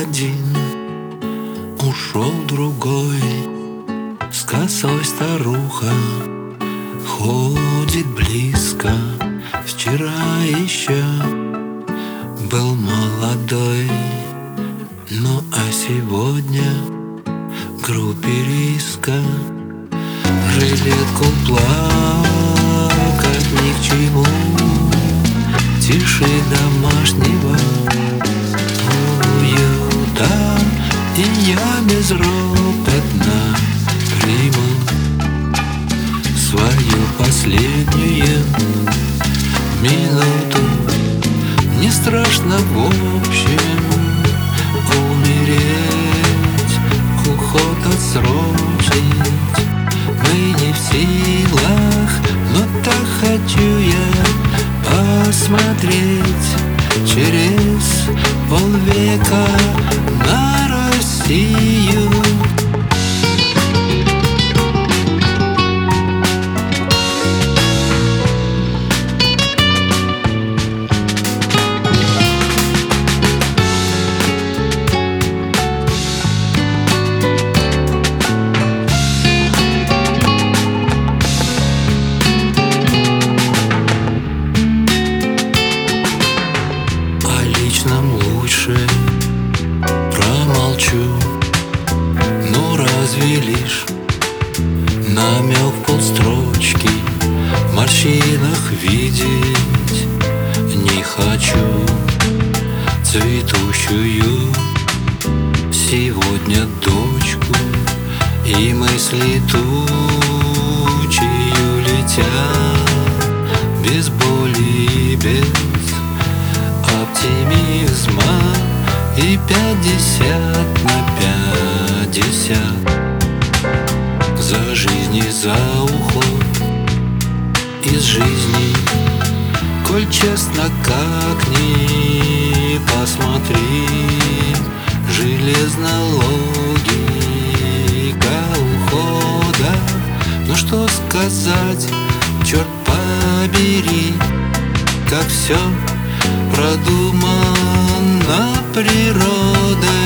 один, ушел другой. С косой старуха ходит близко. Вчера еще был молодой, ну а сегодня в группе риска. Жилетку плакать ни к чему, тише домашнего уюта. И я безропотно приму свою последнюю минуту. Не страшно в общем умереть, уход отсрочить мы не в силах, но так хочу я посмотреть через полвека на Россию. Лучше промолчу, но разве лишь намек полстрочки в морщинах видеть не хочу. Цветущую сегодня дочку и мысли тучью летят без боли и без оптимизма. И 50 на 50 за жизнь и за уход из жизни. Коль честно, как ни посмотри, железна логика ухода. Ну что сказать, черт побери, как все продумано природой.